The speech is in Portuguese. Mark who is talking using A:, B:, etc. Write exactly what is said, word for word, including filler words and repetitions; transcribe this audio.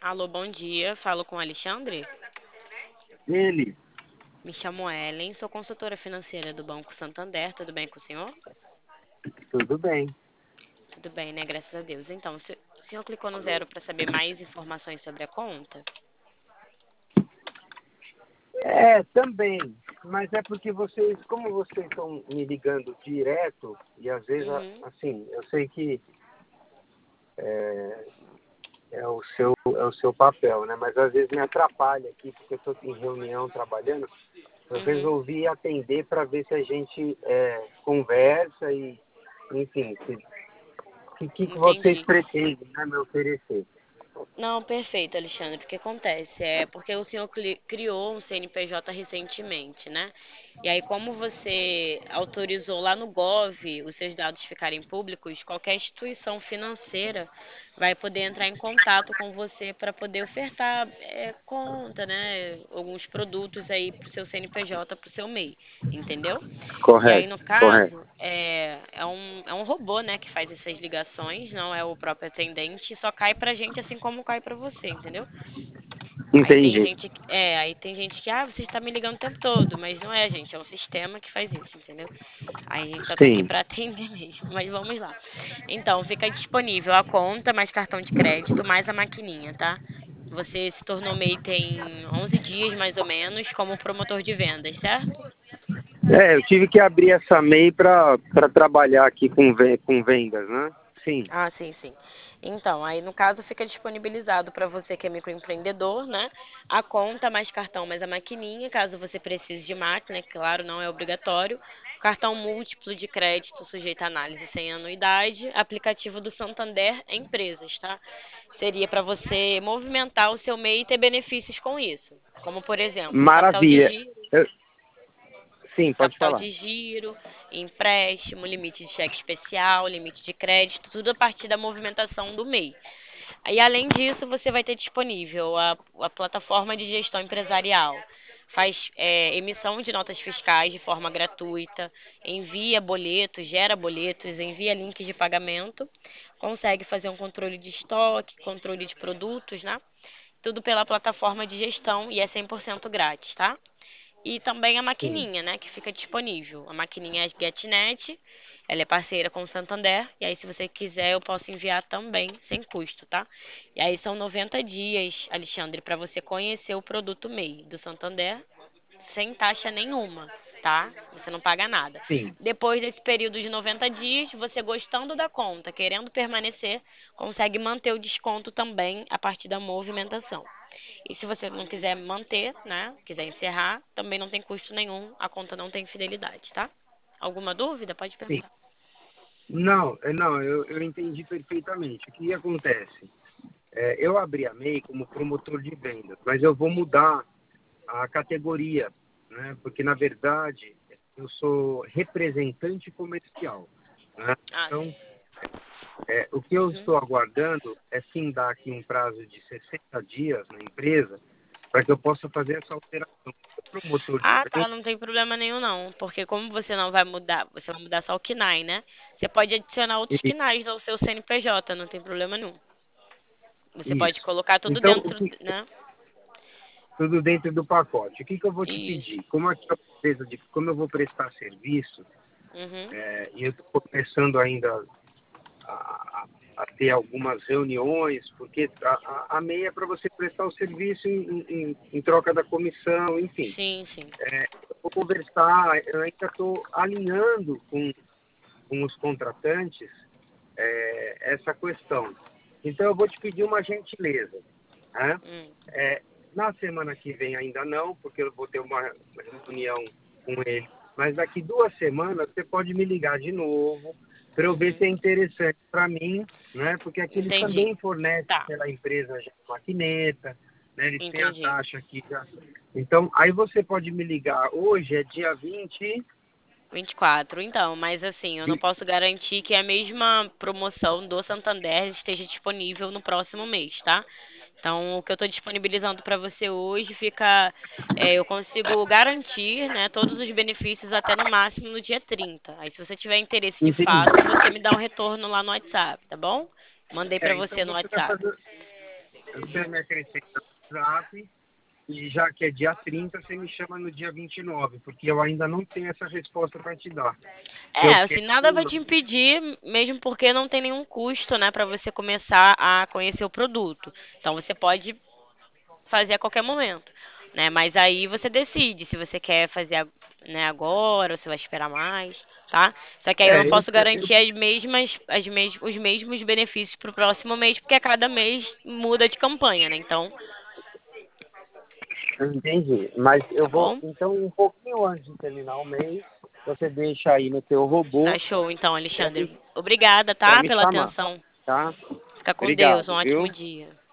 A: Alô, bom dia. Falo com o Alexandre.
B: Ele,
A: Me chamo Ellen, sou consultora financeira do Banco Santander. Tudo bem com o senhor?
B: tudo bem.
A: Tudo bem, né? Graças a Deus. Então, o se- o senhor clicou no zero para saber mais informações sobre a conta?
B: É, também. Mas é porque vocês, como vocês estão me ligando direto, e às vezes, a-
A: Uhum,
B: assim, eu sei que é, é o seu, é o seu papel, né? Mas às vezes me atrapalha aqui, porque eu estou em reunião trabalhando. Eu
A: uhum.
B: resolvi atender para ver se a gente é, conversa e, enfim, o que, que, que vocês
A: Entendi.
B: pretendem, né, me oferecer.
A: Não, perfeito, Alexandre. O que acontece é porque o senhor cli- criou um C N P J recentemente, né? E aí, como você autorizou lá no Gov os seus dados ficarem públicos, qualquer instituição financeira vai poder entrar em contato com você para poder ofertar é, conta, né? Alguns produtos aí para o seu C N P J, para o seu MEI, entendeu? E aí,
B: Correto,
A: no
B: correto.
A: caso, é, é um, é um robô, né, que faz essas ligações, não é o próprio atendente, só cai pra gente assim como cai pra você, entendeu? Aí tem
B: Entendi.
A: gente que, é, aí tem gente que, ah, você está me ligando o tempo todo, mas não é, gente, é o sistema que faz isso, entendeu? Aí a gente só tá aqui
B: Sim.
A: pra atender mesmo, mas vamos lá. Então, fica disponível a conta, mais cartão de crédito, mais a maquininha, tá? Você se tornou MEI tem onze dias, mais ou menos, como promotor de vendas, certo?
B: É, eu tive que abrir essa M E I para trabalhar aqui com, ve- com vendas, né? Sim,
A: Ah, sim, sim. Então, aí no caso fica disponibilizado para você que é microempreendedor, né? A conta mais cartão mais a maquininha, caso você precise de máquina, é claro, não é obrigatório. Cartão múltiplo de crédito sujeito a análise sem anuidade. Aplicativo do Santander Empresas, tá? Seria para você movimentar o seu MEI e ter benefícios com isso. Como, por exemplo, capital de
B: maravilha.
A: giro,
B: Eu- sim, pode
A: capital
B: falar.
A: de giro, empréstimo, limite de cheque especial, limite de crédito, tudo a partir da movimentação do MEI. E além disso, você vai ter disponível a, a plataforma de gestão empresarial. Faz é, emissão de notas fiscais de forma gratuita, envia boletos, gera boletos, envia links de pagamento, consegue fazer um controle de estoque, controle de produtos, né? Tudo pela plataforma de gestão e é cem por cento grátis, tá? E também a
B: Sim,
A: maquininha, né, que fica disponível. A maquininha é GetNet, ela é parceira com o Santander, e aí se você quiser eu posso enviar também, sem custo, tá? E aí são noventa dias, Alexandre, para você conhecer o produto MEI do Santander, sem taxa nenhuma, tá? Você não paga nada.
B: sim,
A: Depois desse período de noventa dias, você gostando da conta, querendo permanecer, consegue manter o desconto também a partir da movimentação. E se você não quiser manter, né? Quiser encerrar, também não tem custo nenhum, a conta não tem fidelidade, tá? Alguma dúvida? Pode
B: sim.
A: perguntar.
B: Não, é, não, eu, eu entendi perfeitamente. O que acontece? É, eu abri a M E I como promotor de vendas, mas eu vou mudar a categoria, né? Porque, na verdade, eu sou representante comercial, né?
A: Ah, sim.
B: Então, é, o que eu
A: Uhum.
B: estou aguardando é sim dar aqui um prazo de sessenta dias na empresa para que eu possa fazer essa alteração. O promotor de
A: Ah, tá,
B: vendas,
A: não tem problema nenhum não, porque como você não vai mudar, você vai mudar só o KNAI, né? Você pode adicionar outros
B: ele-
A: KNAIs ao seu C N P J, não tem problema nenhum. Você pode
B: isso.
A: colocar tudo
B: Então, o
A: dentro,
B: que-
A: né?
B: tudo dentro do pacote. O que, que eu vou te
A: Isso.
B: pedir? Como, aqui é uma empresa de, como eu vou prestar serviço,
A: Uhum.
B: é, e eu estou começando ainda a, a- a ter algumas reuniões, porque a, a, a M E I é para você prestar o serviço em, em, em troca da comissão, enfim.
A: Sim, sim.
B: É, eu vou conversar, eu ainda estou alinhando com, com os contratantes é, essa questão. Então, eu vou te pedir uma gentileza. Né?
A: Hum.
B: É, na semana que vem ainda não, porque eu vou ter uma reunião com ele. Mas daqui duas semanas você pode me ligar de novo para eu ver
A: Uhum.
B: se é interessante para mim, né? Porque aqui eles
A: Entendi.
B: também fornecem
A: Tá,
B: pela empresa já maquineta, né? Eles têm a
A: entendi.
B: taxa aqui já. Então, aí você pode me ligar. Hoje é dia vinte.
A: vinte e quatro, então, mas assim, eu não
B: vi-
A: posso garantir que a mesma promoção do Santander esteja disponível no próximo mês, tá? Então, o que eu estou disponibilizando para você hoje fica, é, eu consigo garantir, né, todos os benefícios até no máximo no dia trinta. Aí, se você tiver interesse de
B: Entendi.
A: fato, você me dá um retorno lá no WhatsApp, tá bom? Mandei para
B: É, então
A: você no
B: você vai
A: WhatsApp.
B: fazer. você me acrescenta no WhatsApp e já que é dia trinta, você me chama no dia vinte e nove, porque eu ainda não tenho essa resposta para te dar. Eu
A: É, assim, nada vai te
B: quero...
A: impedir, mesmo porque não tem nenhum custo, né, para você começar a conhecer o produto. Então você pode fazer a qualquer momento, né? Mas aí você decide se você quer fazer, a- né, agora ou se vai esperar mais, tá? Só que aí eu não
B: É, eu,
A: posso
B: eu
A: garantir as mesmas, as mes os mesmos benefícios para o próximo mês, porque a cada mês muda de campanha, né? Então,
B: eu entendi, mas eu
A: tá
B: vou,
A: bom?
B: então, um pouquinho antes de terminar o mês, você deixa aí no teu
A: Tá
B: robô
A: show, então,
B: para me,
A: Alexandre. Obrigada,
B: pra
A: tá,
B: me
A: pela
B: chamar,
A: atenção.
B: tá?
A: Fica com Deus, um
B: Obrigado, viu?
A: ótimo dia.